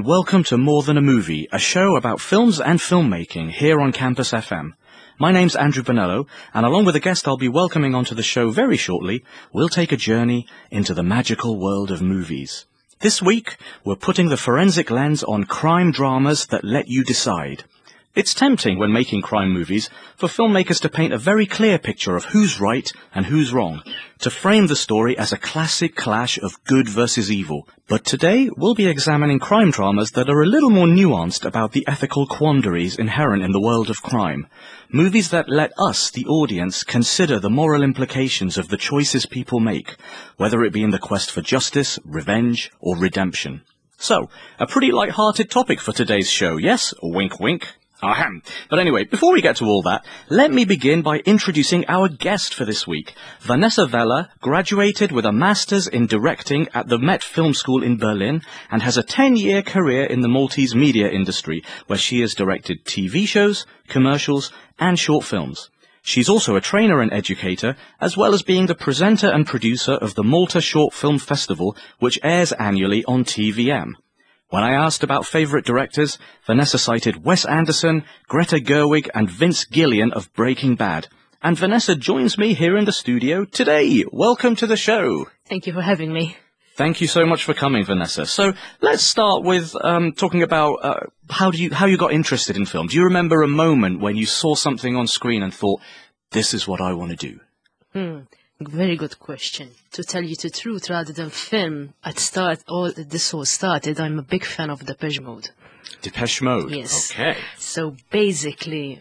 and welcome to More Than a Movie, a show about films and filmmaking here on Campus FM. My name's Andrew Bonello, and along with a guest I'll be welcoming onto the show very shortly, we'll take a journey into the magical world of movies. This week, we're putting the forensic lens on crime dramas that let you decide. It's tempting when making crime movies for filmmakers to paint a very clear picture of who's right and who's wrong, to frame the story as a classic clash of good versus evil. But today, we'll be examining crime dramas that are a little more nuanced about the ethical quandaries inherent in the world of crime. Movies that let us, the audience, consider the moral implications of the choices people make, whether it be in the quest for justice, revenge, or redemption. So, a pretty light-hearted topic for today's show, yes? Wink, wink. Ahem. But anyway, before we get to all that, let me begin by introducing our guest for this week. Vanessa Vella graduated with a master's in directing at the Met Film School in Berlin and has a 10-year career in the Maltese media industry, where she has directed TV shows, commercials, and short films. She's also a trainer and educator, as well as being the presenter and producer of the Malta Short Film Festival, which airs annually on TVM. When I asked about favourite directors, Vanessa cited Wes Anderson, Greta Gerwig and Vince Gilligan of Breaking Bad. And Vanessa joins me here in the studio today. Welcome to the show. Thank you for having me. Thank you so much for coming, Vanessa. So let's start with talking about how you got interested in film. Do you remember a moment when you saw something on screen and thought, this is what I want to do? Very good question. To tell you the truth, rather than film, this all started, I'm a big fan of Depeche Mode. Depeche Mode? Yes. Okay. So basically,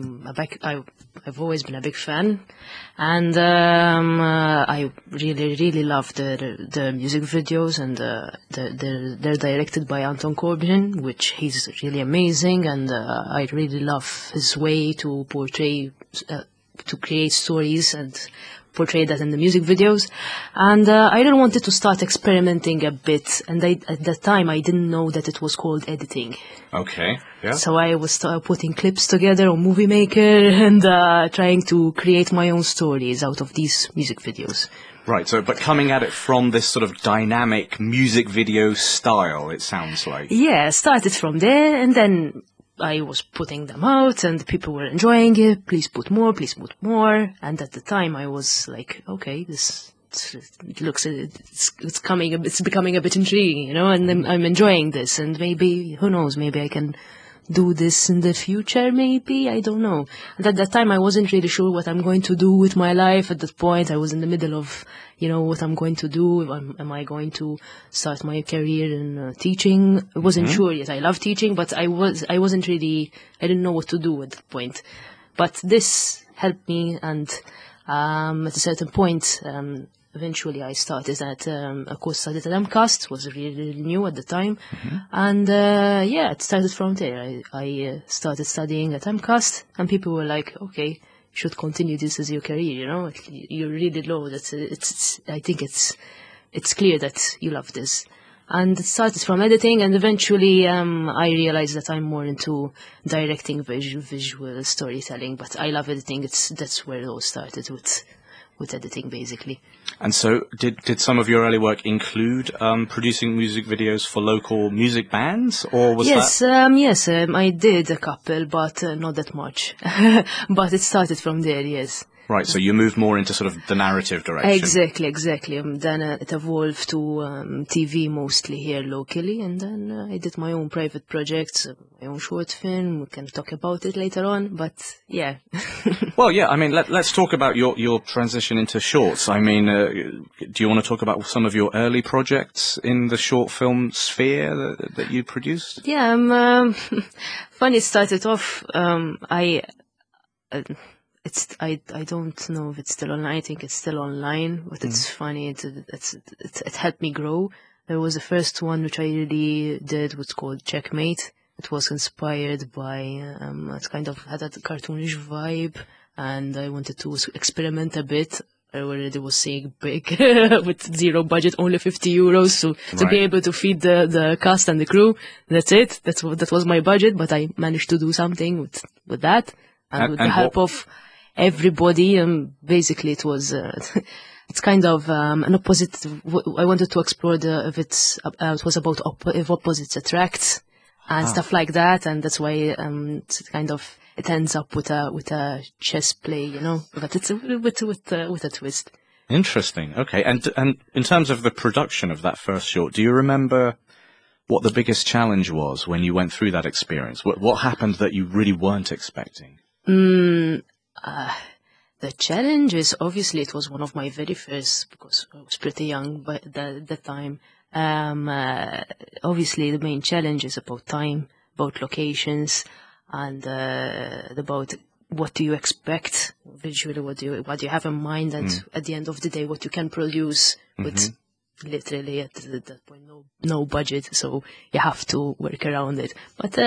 I've always been a big fan, and I really love the music videos, and they're directed by Anton Corbijn, which he's really amazing, and I really love his way to portray, to create stories and portray that in the music videos. And I really wanted to start experimenting a bit, and at that time I didn't know that it was called editing. Okay, yeah. So I was putting clips together on Movie Maker and trying to create my own stories out of these music videos. Right, so but coming at it from this sort of dynamic music video style, it sounds like. Yeah, started from there, and then I was putting them out and people were enjoying it. Please put more, please put more. And at the time I was like, okay, it's becoming a bit intriguing, you know, and I'm enjoying this, and maybe, who knows, maybe I can do this in the future, maybe, I don't know. And at that time I wasn't really sure what I'm going to do with my life. At that point I was in the middle of, you know, what I'm going to do. Am I going to start my career in teaching? I wasn't sure yet. I love teaching, but I didn't know what to do at that point. But this helped me, and at a certain point, eventually I started at a course studied at MCAST, was really new at the time. And it started from there. I started studying at MCAST, and people were like, okay, you should continue this as your career, you know, you really know that I think it's clear that you love this. And it started from editing, and eventually I realized that I'm more into directing, visual storytelling, but I love editing. That's where it all started, with editing, basically. And so, did some of your early work include producing music videos for local music bands, or was that? Yes, I did a couple, but not that much. But it started from there, yes. Right, so you moved more into sort of the narrative direction. Exactly. Then it evolved to TV mostly here locally, and then I did my own private projects, my own short film. We can talk about it later on, but yeah. Well, yeah, I mean, let's talk about your transition into shorts. I mean, do you want to talk about some of your early projects in the short film sphere that you produced? Yeah, funny, it started off, I don't know if it's still online. I think it's still online, but it's funny. It helped me grow. There was the first one which I really did, was called Checkmate. It was inspired by it kind of had a cartoonish vibe, and I wanted to experiment a bit. I already was saying big with zero budget, only €50 to be able to feed the cast and the crew. That's it. That was my budget, but I managed to do something with that, and with the help of everybody. Basically, it was it's kind of an opposite. I wanted to explore if it was about if opposites attract and stuff like that, and that's why it's kind of it ends up with a chess play, but it's with a twist. Interesting. Okay, and in terms of the production of that first short, do you remember what the biggest challenge was when you went through that experience? What happened that you really weren't expecting? The challenge is obviously it was one of my very first, because I was pretty young by the time. Obviously the main challenge is about time, about locations, and about what do you expect visually, what do you have in mind, and at the end of the day what you can produce with literally at that point no budget, so you have to work around it. But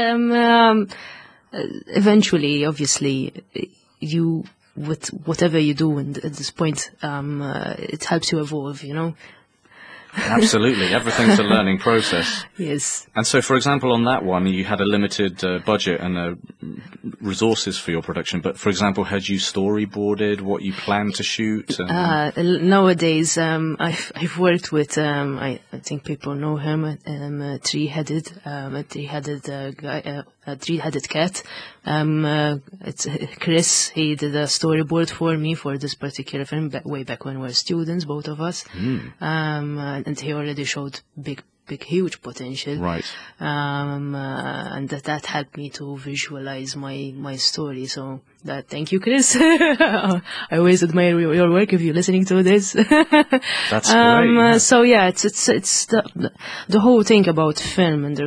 eventually, obviously, you with whatever you do at this point, it helps you evolve, Absolutely. Everything's a learning process. Yes. And so, for example, on that one, you had a limited budget and resources for your production. But, for example, had you storyboarded what you planned to shoot? Nowadays, I've worked with, I think people know him, a three-headed guy, a three-headed cat. It's Chris. He did a storyboard for me for this particular film way back when we were students, both of us. And he already showed huge potential. Right. And that helped me to visualize my story. So thank you, Chris. I always admire your work if you're listening to this. That's great. Yeah. So yeah, it's the whole thing about film and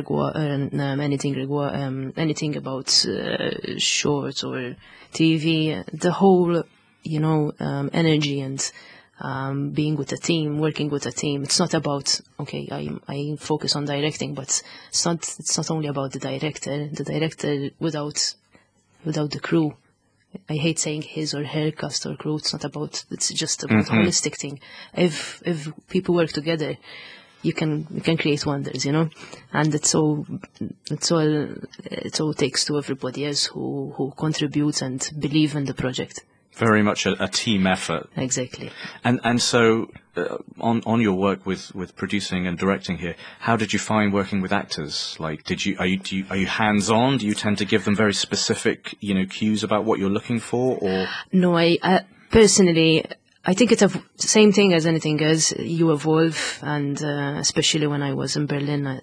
anything about shorts or TV, the whole energy and being with a team, working with a team. It's not about, okay, I focus on directing, but it's not only about the director without the crew. I hate saying his or her cast or crew. It's just about a holistic thing. If people work together, you can create wonders, and it all takes to everybody else who contributes and believe in the project. Very much a team effort. Exactly. And so, on your work with producing and directing here, how did you find working with actors? Like, are you hands-on? Do you tend to give them very specific, cues about what you're looking for, or? No, I personally, I think it's the same thing as anything else. You evolve, and especially when I was in Berlin,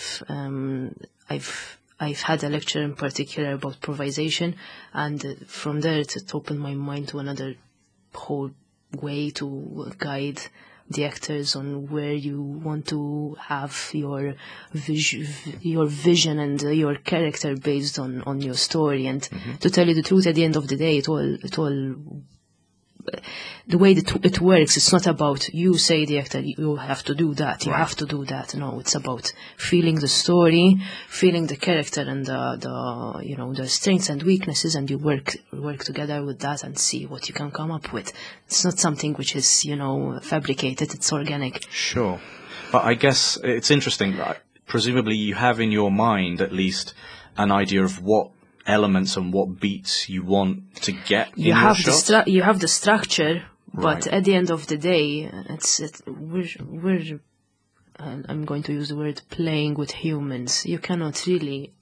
I've had a lecture in particular about improvisation, and from there it opened my mind to another whole way to guide the actors on where you want to have your vision and your character based on your story. And to tell you the truth, at the end of the day, it all the way that it works, it's not about you say the actor, you have to do that, you have to do that. No, it's about feeling the story, feeling the character and the strengths and weaknesses, and you work together with that and see what you can come up with. It's not something which is, fabricated, it's organic. Sure. But I guess it's interesting, presumably you have in your mind at least an idea of what elements and what beats you want to get in your shot? You have the structure, but at the end of the day, we're I'm going to use the word playing with humans. You cannot really,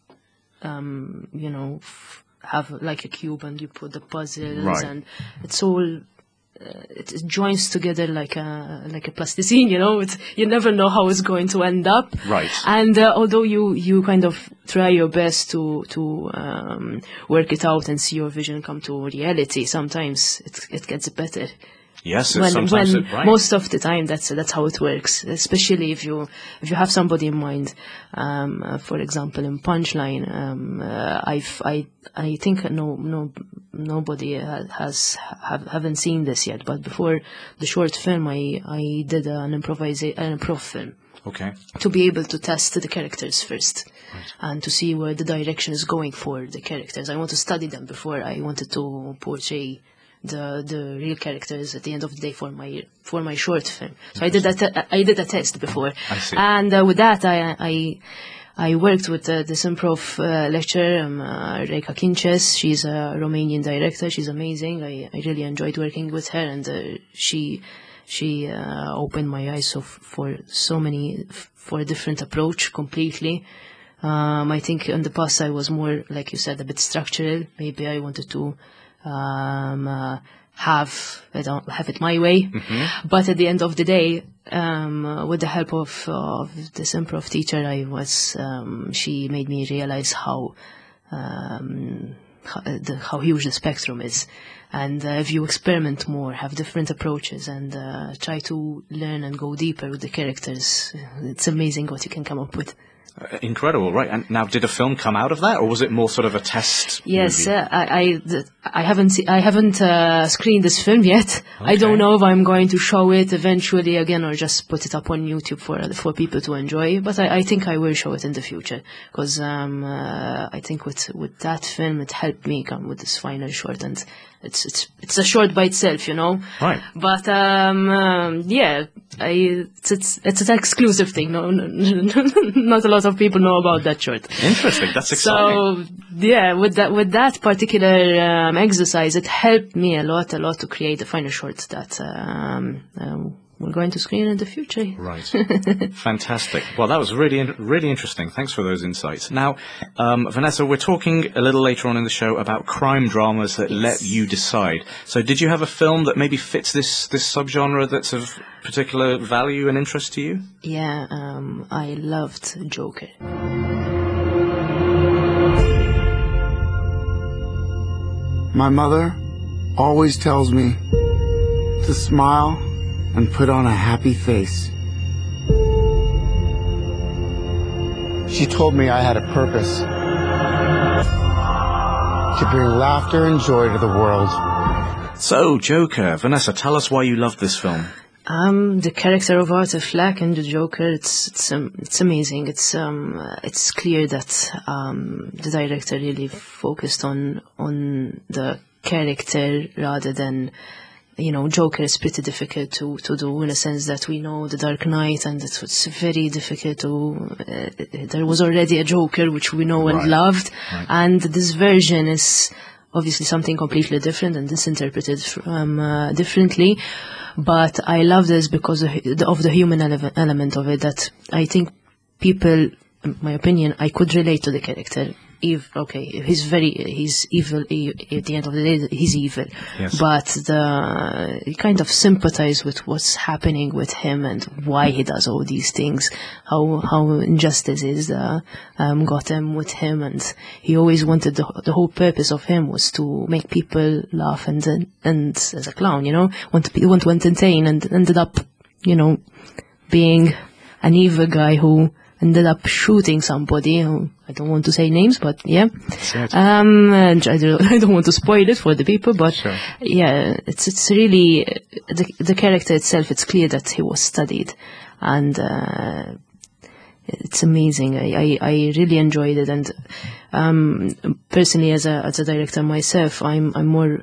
have like a cube and you put the puzzles and it's all. It joins together like a plasticine, you never know how it's going to end up. Right. And although you kind of try your best to work it out and see your vision come to reality, sometimes it gets better. Yes, most of the time that's how it works. Especially if you have somebody in mind. For example, in Punchline, I think nobody haven't seen this yet. But before the short film, I did an improv film. Okay. To be able to test the characters first, and to see where the direction is going for the characters. I want to study them before I wanted to portray the real characters at the end of the day for my short film. So I did a test before. I see. And with that I worked with this improv lecturer, Reka Kinches. She's a Romanian director. She's amazing. I really enjoyed working with her, and she She opened my eyes for a different approach completely. I think in the past I was more, like you said, a bit structural. Maybe I wanted to have it my way. Mm-hmm. But at the end of the day, with the help of this improv teacher, she made me realize how huge the spectrum is. And if you experiment more, have different approaches, and try to learn and go deeper with the characters, it's amazing what you can come up with. Incredible, right? And now, did a film come out of that, or was it more sort of a test? Yes, movie? I haven't screened this film yet. Okay. I don't know if I'm going to show it eventually again, or just put it up on YouTube for people to enjoy. But I think I will show it in the future, because I think with that film it helped me come with this final short, and it's a short by itself, you know. Right. But yeah, it's an exclusive thing. No, not a lot of people know about that short. Interesting. That's exciting. So yeah, with that particular exercise, it helped me a lot to create the final short that we're going to screen in the future. Right. Fantastic. Well, that was really interesting. Thanks for those insights. Now, Vanessa, we're talking a little later on in the show about crime dramas that let you decide. So did you have a film that maybe fits this subgenre that's of particular value and interest to you? Yeah, I loved Joker. My mother always tells me to smile and put on a happy face. She told me I had a purpose to bring laughter and joy to the world. So, Joker. Vanessa, tell us why you loved this film. The character of Arthur Fleck and the Joker, it's amazing. It's clear that the director really focused on the character rather than, you know, Joker is pretty difficult to do, in a sense that we know the Dark Knight, and it's very difficult to. There was already a Joker which we know and loved, and this version is obviously something completely different and misinterpreted differently. But I love this because of the human element of it, that I think people, in my opinion, I could relate to the character. He's evil, at the end of the day, he's evil. Yes. But you kind of sympathize with what's happening with him and why he does all these things, how injustice is got him with him, and he always wanted, the whole purpose of him was to make people laugh and as a clown, you know, want to entertain, and ended up, you know, being an evil guy who ended up shooting somebody. I don't want to say names, but yeah. Sure. And I don't want to spoil it for the people, but sure. Yeah, it's really the character itself. It's clear that he was studied, and it's amazing. I really enjoyed it, and personally, as a director myself, I'm more.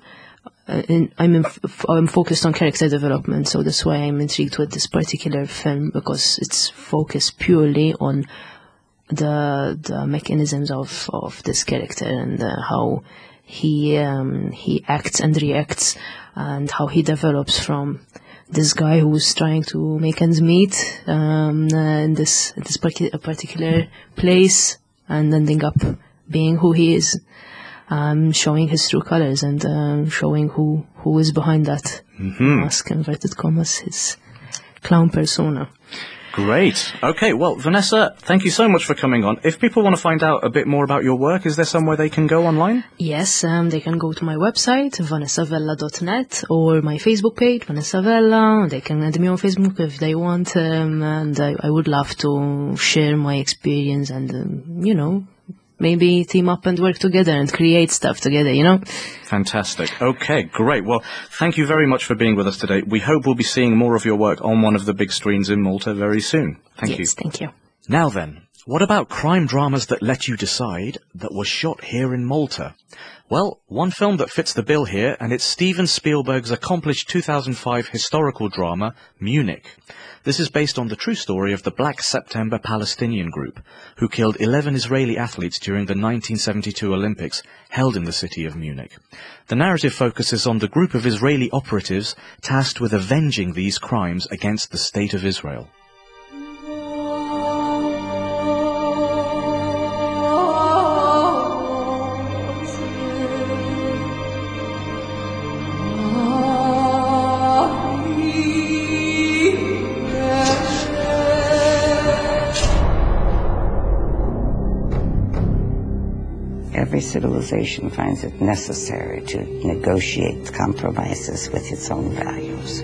I'm focused on character development, so that's why I'm intrigued with this particular film, because it's focused purely on the mechanisms of this character, and how he acts and reacts, and how he develops from this guy who's trying to make ends meet in this particular place, and ending up being who he is. Showing his true colors, and showing who is behind that mask, inverted commas, his clown persona. Great. Okay, well, Vanessa, thank you so much for coming on. If people want to find out a bit more about your work, is there somewhere they can go online? Yes, they can go to my website, vanessavella.net, or my Facebook page, Vanessa Vella. They can add me on Facebook if they want, and I would love to share my experience and, you know, maybe team up and work together and create stuff together, you know? Fantastic. Okay, great. Well, thank you very much for being with us today. We hope we'll be seeing more of your work on one of the big screens in Malta very soon. Thank you. Yes, thank you. Now then, What about crime dramas that let you decide that were shot here in Malta? Well, one film that fits the bill here, and it's Steven Spielberg's accomplished 2005 historical drama, Munich. This is based on the true story of the Black September Palestinian group, who killed 11 Israeli athletes during the 1972 Olympics held in the city of Munich. The narrative focuses on the group of Israeli operatives tasked with avenging these crimes against the State of Israel. Every civilization finds it necessary to negotiate compromises with its own values.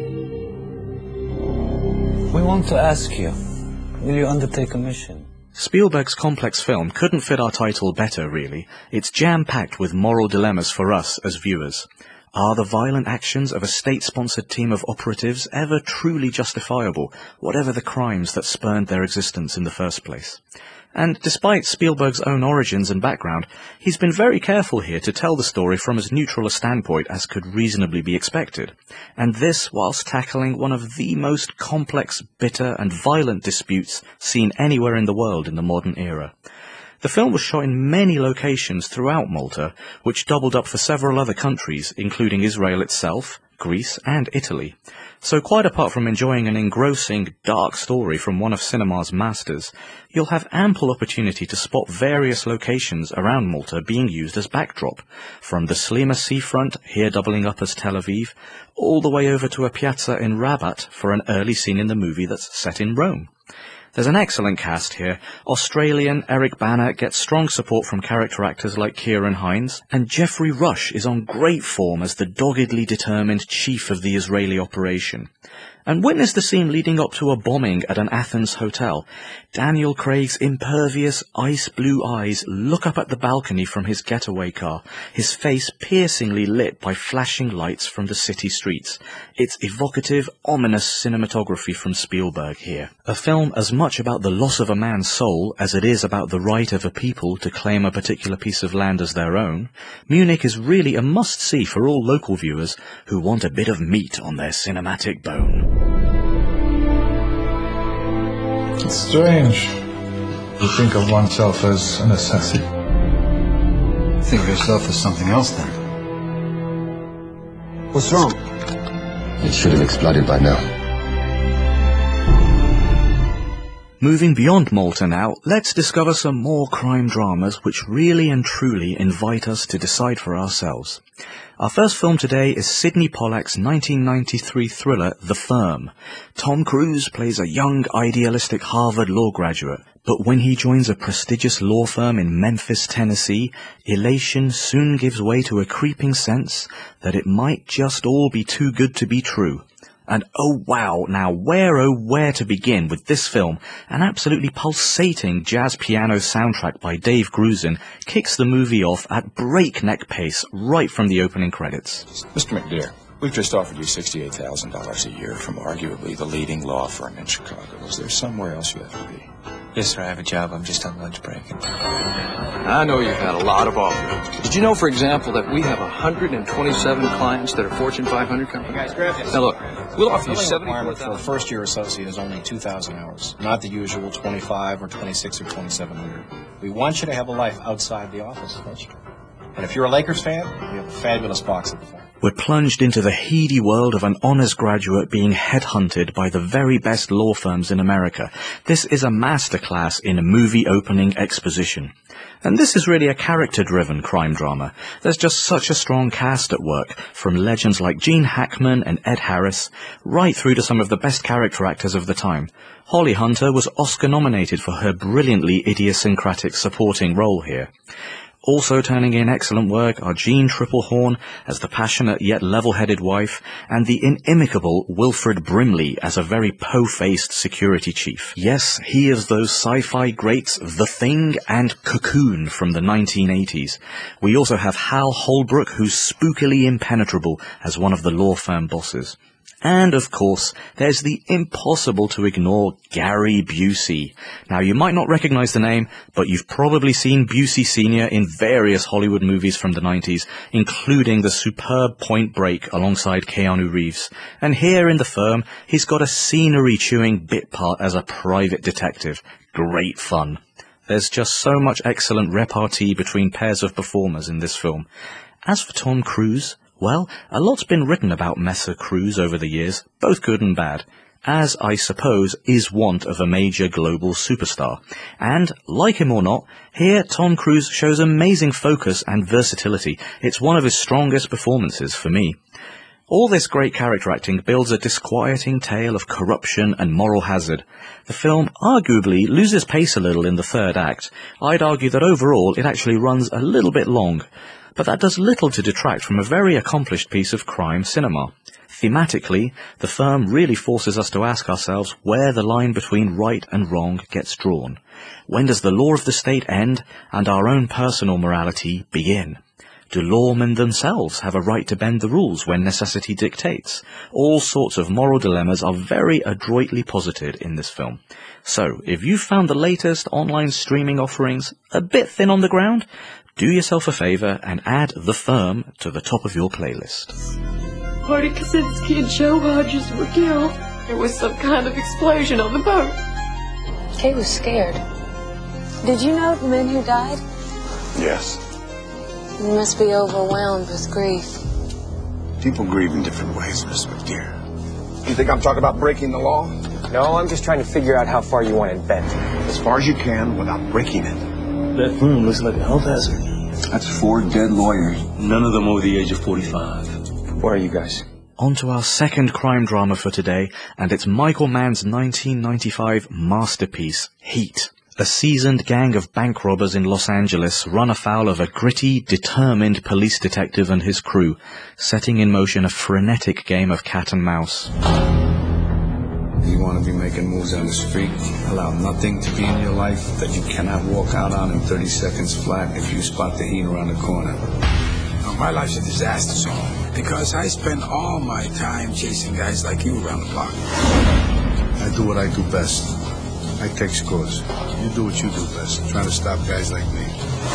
We want to ask you, will you undertake a mission? Spielberg's complex film couldn't fit our title better, really. It's jam-packed with moral dilemmas for us as viewers. Are the violent actions of a state-sponsored team of operatives ever truly justifiable, whatever the crimes that spurned their existence in the first place? And despite Spielberg's own origins and background, he's been very careful here to tell the story from as neutral a standpoint as could reasonably be expected. And this whilst tackling one of the most complex, bitter and violent disputes seen anywhere in the world in the modern era. The film was shot in many locations throughout Malta, which doubled up for several other countries, including Israel itself, Greece and Italy. So quite apart from enjoying an engrossing, dark story from one of cinema's masters, you'll have ample opportunity to spot various locations around Malta being used as backdrop, from the Slima seafront, here doubling up as Tel Aviv, all the way over to a piazza in Rabat for an early scene in the movie that's set in Rome. There's an excellent cast here. Australian Eric Bana gets strong support from character actors like Kieran Hines, and Geoffrey Rush is on great form as the doggedly determined chief of the Israeli operation. And witness the scene leading up to a bombing at an Athens hotel. Daniel Craig's impervious, ice-blue eyes look up at the balcony from his getaway car, his face piercingly lit by flashing lights from the city streets. It's evocative, ominous cinematography from Spielberg here. A film as much about the loss of a man's soul as it is about the right of a people to claim a particular piece of land as their own, Munich is really a must-see for all local viewers who want a bit of meat on their cinematic bone. It's strange to think of oneself as an assassin. Think of yourself as something else, then. What's wrong? It should have exploded by now. Moving beyond Malta now, let's discover some more crime dramas which really and truly invite us to decide for ourselves. Our first film today is Sidney Pollack's 1993 thriller, The Firm. Tom Cruise plays a young, idealistic Harvard law graduate, but when he joins a prestigious law firm in Memphis, Tennessee, elation soon gives way to a creeping sense that it might just all be too good to be true. And oh wow, now where to begin with this film? An absolutely pulsating jazz piano soundtrack by Dave Grusin kicks the movie off at breakneck pace right from the opening credits. Mr. McDear, we've just offered you $68,000 a year from arguably the leading law firm in Chicago. Is there somewhere else you have to be? Yes, sir, I have a job. I'm just on lunch break. I know you've had a lot of offers. Did you know, for example, that we have 127 clients that are Fortune 500 companies? Hey guys, grab this. Now look, we'll offer you requirement for a 74,000. first-year associate is only 2,000 hours, not the usual 25 or 26 or 2,700. We want you to have a life outside the office, don't you? And if you're a Lakers fan, we have a fabulous box at the front. We're plunged into the heady world of an honors graduate being headhunted by the very best law firms in America. This is a masterclass in movie opening exposition. And this is really a character-driven crime drama. There's just such a strong cast at work, from legends like Gene Hackman and Ed Harris, right through to some of the best character actors of the time. Holly Hunter was Oscar-nominated for her brilliantly idiosyncratic supporting role here. Also turning in excellent work are Jean Tripplehorn as the passionate yet level-headed wife, and the inimicable Wilfred Brimley as a very po-faced security chief. Yes, he is those sci-fi greats The Thing and Cocoon from the 1980s. We also have Hal Holbrook, who's spookily impenetrable as one of the law firm bosses. And, of course, there's the impossible-to-ignore Gary Busey. Now, you might not recognize the name, but you've probably seen Busey Sr. in various Hollywood movies from the 90s, including the superb Point Break alongside Keanu Reeves. And here in The Firm, he's got a scenery-chewing bit part as a private detective. Great fun. There's just so much excellent repartee between pairs of performers in this film. As for Tom Cruise, well, a lot's been written about Messer Cruise over the years, both good and bad, as I suppose is wont of a major global superstar. And, like him or not, here Tom Cruise shows amazing focus and versatility. It's one of his strongest performances for me. All this great character acting builds a disquieting tale of corruption and moral hazard. The film arguably loses pace a little in the third act. I'd argue that overall it actually runs a little bit long. But that does little to detract from a very accomplished piece of crime cinema. Thematically, The Firm really forces us to ask ourselves where the line between right and wrong gets drawn. When does the law of the state end and our own personal morality begin? Do lawmen themselves have a right to bend the rules when necessity dictates? All sorts of moral dilemmas are very adroitly posited in this film. So, if you found the latest online streaming offerings a bit thin on the ground, do yourself a favour and add The Firm to the top of your playlist. Marty Kaczynski and Joe Hodges were killed. There was some kind of explosion on the boat. Kay was scared. Did you know the men who died? Yes. You must be overwhelmed with grief. People grieve in different ways, Miss McDear. You think I'm talking about breaking the law? No, I'm just trying to figure out how far you want it bent. As far as you can without breaking it. That room looks like a health hazard. That's 4 dead lawyers. None of them over the age of 45. Where are you guys? On to our second crime drama for today, and it's Michael Mann's 1995 masterpiece, Heat. A seasoned gang of bank robbers in Los Angeles run afoul of a gritty, determined police detective and his crew, setting in motion a frenetic game of cat and mouse. You want to be making moves on the street, allow nothing to be in your life that you cannot walk out on in 30 seconds flat if you spot the heat around the corner. Now, my life's a disaster zone because I spend all my time chasing guys like you around the block. I do what I do best. I take scores. You do what you do best, trying to stop guys like me.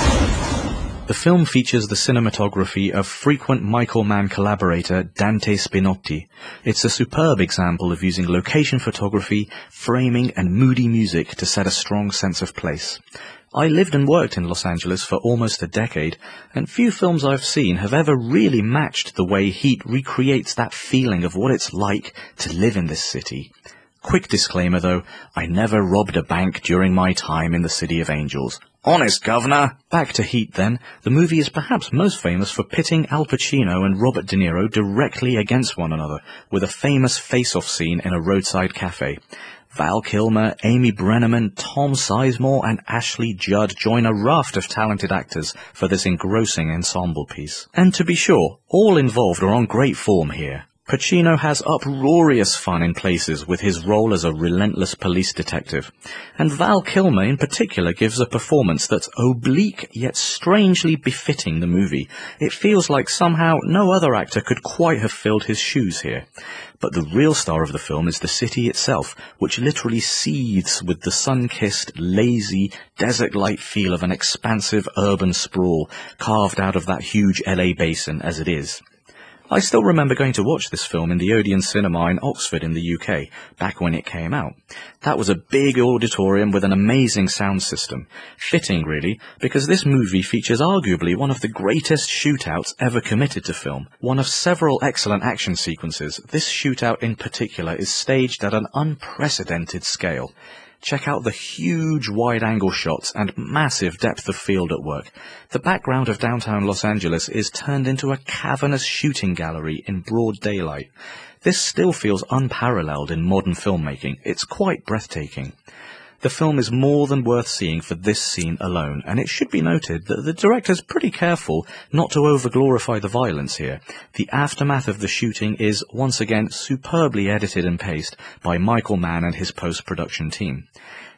The film features the cinematography of frequent Michael Mann collaborator Dante Spinotti. It's a superb example of using location photography, framing and moody music to set a strong sense of place. I lived and worked in Los Angeles for almost a decade, and few films I've seen have ever really matched the way Heat recreates that feeling of what it's like to live in this city. Quick disclaimer though, I never robbed a bank during my time in the City of Angels. Honest, Governor! Back to Heat then. The movie is perhaps most famous for pitting Al Pacino and Robert De Niro directly against one another, with a famous face-off scene in a roadside cafe. Val Kilmer, Amy Brenneman, Tom Sizemore and Ashley Judd join a raft of talented actors for this engrossing ensemble piece. And to be sure, all involved are on great form here. Pacino has uproarious fun in places with his role as a relentless police detective, and Val Kilmer in particular gives a performance that's oblique yet strangely befitting the movie. It feels like somehow no other actor could quite have filled his shoes here. But the real star of the film is the city itself, which literally seethes with the sun-kissed, lazy, desert-like feel of an expansive urban sprawl carved out of that huge LA basin as it is. I still remember going to watch this film in the Odeon Cinema in Oxford in the UK, back when it came out. That was a big auditorium with an amazing sound system. Fitting, really, because this movie features arguably one of the greatest shootouts ever committed to film. One of several excellent action sequences, this shootout in particular is staged at an unprecedented scale. Check out the huge wide-angle shots and massive depth of field at work. The background of downtown Los Angeles is turned into a cavernous shooting gallery in broad daylight. This still feels unparalleled in modern filmmaking. It's quite breathtaking. The film is more than worth seeing for this scene alone, and it should be noted that the director's pretty careful not to over-glorify the violence here. The aftermath of the shooting is, once again, superbly edited and paced by Michael Mann and his post-production team.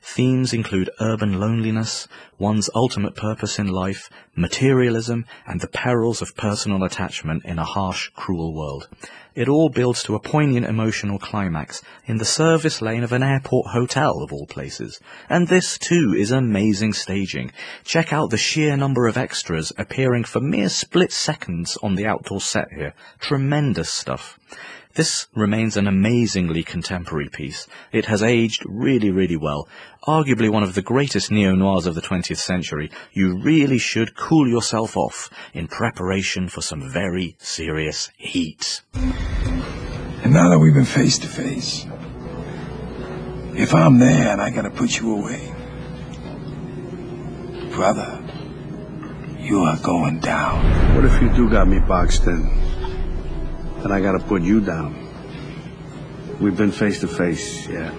Themes include urban loneliness, one's ultimate purpose in life, materialism, and the perils of personal attachment in a harsh, cruel world. It all builds to a poignant emotional climax in the service lane of an airport hotel, of all places. And this, too, is amazing staging. Check out the sheer number of extras appearing for mere split seconds on the outdoor set here. Tremendous stuff. This remains an amazingly contemporary piece. It has aged really, really well. Arguably one of the greatest neo-noirs of the 20th century. You really should cool yourself off in preparation for some very serious heat. And now that we've been face to face, if I'm there and I gotta put you away, brother, you are going down. What if you do got me boxed in? And I gotta put you down. We've been face to face, yeah.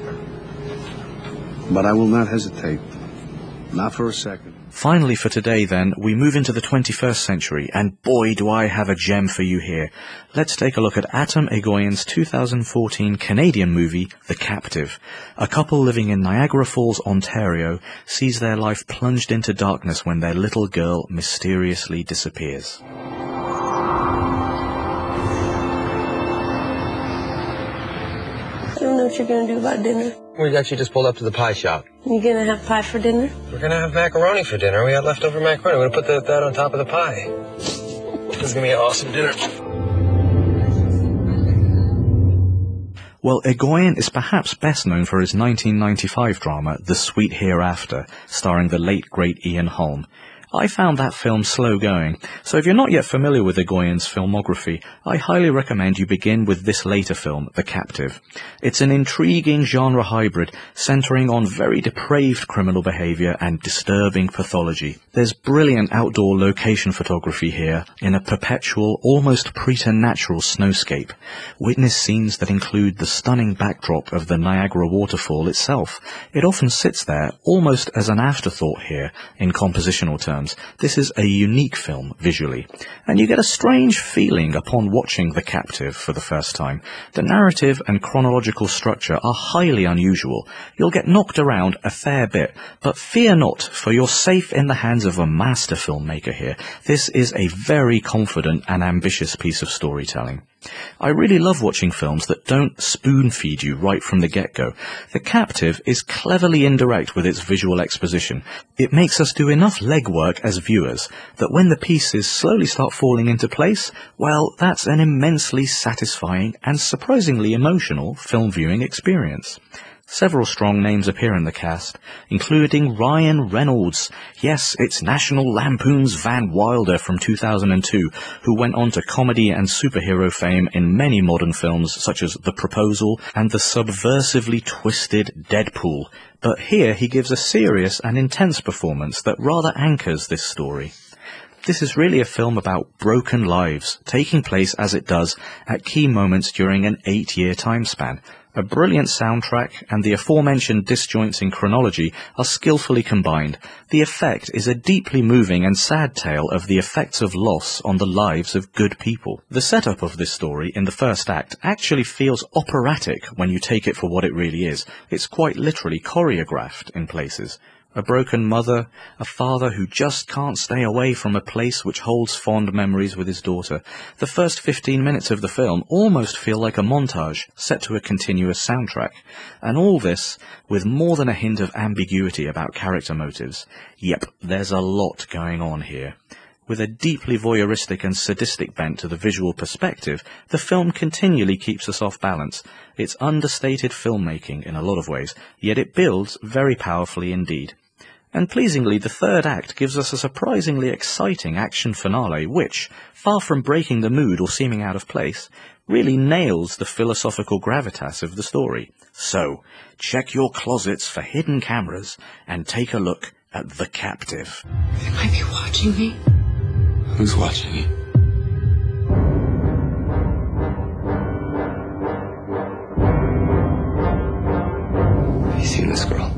But I will not hesitate. Not for a second. Finally for today then, we move into the 21st century, and boy do I have a gem for you here. Let's take a look at Atom Egoyan's 2014 Canadian movie, The Captive. A couple living in Niagara Falls, Ontario, sees their life plunged into darkness when their little girl mysteriously disappears. I don't know what you're gonna do about dinner. We actually just pulled up to the pie shop. You gonna have pie for dinner? We're gonna have macaroni for dinner. We had leftover macaroni. We're gonna put that on top of the pie. This is gonna be an awesome dinner. Well, Egoyan is perhaps best known for his 1995 drama, The Sweet Hereafter, starring the late great Ian Holm. I found that film slow going, so if you're not yet familiar with Egoyan's filmography, I highly recommend you begin with this later film, The Captive. It's an intriguing genre hybrid, centering on very depraved criminal behavior and disturbing pathology. There's brilliant outdoor location photography here in a perpetual, almost preternatural snowscape. Witness scenes that include the stunning backdrop of the Niagara waterfall itself. It often sits there almost as an afterthought here in compositional terms. This is a unique film visually, and you get a strange feeling upon watching The Captive for the first time. The narrative and chronological structure are highly unusual. You'll get knocked around a fair bit, but fear not, for you're safe in the hands of a master filmmaker here. This is a very confident and ambitious piece of storytelling. I really love watching films that don't spoon-feed you right from the get-go. The Captive is cleverly indirect with its visual exposition. It makes us do enough legwork as viewers that when the pieces slowly start falling into place, well, that's an immensely satisfying and surprisingly emotional film viewing experience. Several strong names appear in the cast, including Ryan Reynolds. Yes, it's National Lampoon's Van Wilder from 2002, who went on to comedy and superhero fame in many modern films such as The Proposal and the subversively twisted Deadpool. But here he gives a serious and intense performance that rather anchors this story. This is really a film about broken lives, taking place as it does at key moments during an 8-year time span. A brilliant soundtrack and the aforementioned disjoints in chronology are skillfully combined. The effect is a deeply moving and sad tale of the effects of loss on the lives of good people. The setup of this story in the first act actually feels operatic when you take it for what it really is. It's quite literally choreographed in places. A broken mother, a father who just can't stay away from a place which holds fond memories with his daughter. The first 15 minutes of the film almost feel like a montage set to a continuous soundtrack. And all this with more than a hint of ambiguity about character motives. Yep, there's a lot going on here. With a deeply voyeuristic and sadistic bent to the visual perspective, the film continually keeps us off balance. It's understated filmmaking in a lot of ways, yet it builds very powerfully indeed. And pleasingly, the third act gives us a surprisingly exciting action finale which, far from breaking the mood or seeming out of place, really nails the philosophical gravitas of the story. So, check your closets for hidden cameras and take a look at The Captive. They might be watching me. Who's watching you? Have you seen this girl?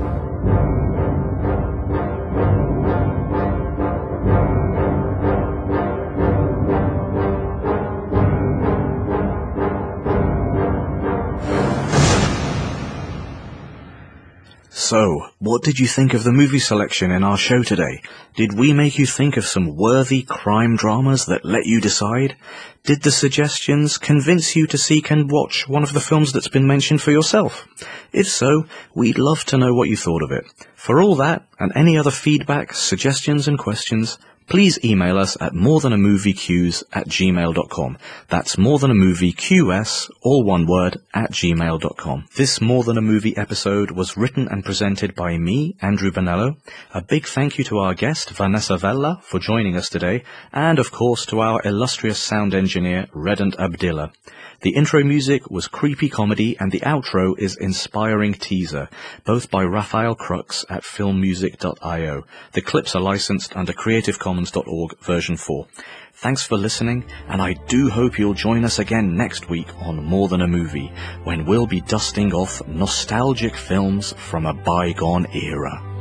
So, what did you think of the movie selection in our show today? Did we make you think of some worthy crime dramas that let you decide? Did the suggestions convince you to seek and watch one of the films that's been mentioned for yourself? If so, we'd love to know what you thought of it. For all that, and any other feedback, suggestions and questions, please email us at morethan-a-movieqs@gmail.com. That's morethan-a-movieqs, all one word, @gmail.com. This More Than a Movie episode was written and presented by me, Andrew Bonello. A big thank you to our guest, Vanessa Vella, for joining us today, and of course to our illustrious sound engineer, Redant Abdillah. The intro music was Creepy Comedy, and the outro is Inspiring Teaser, both by Raphael Crux at filmmusic.io. The clips are licensed under creativecommons.org version 4. Thanks for listening, and I do hope you'll join us again next week on More Than a Movie, when we'll be dusting off nostalgic films from a bygone era.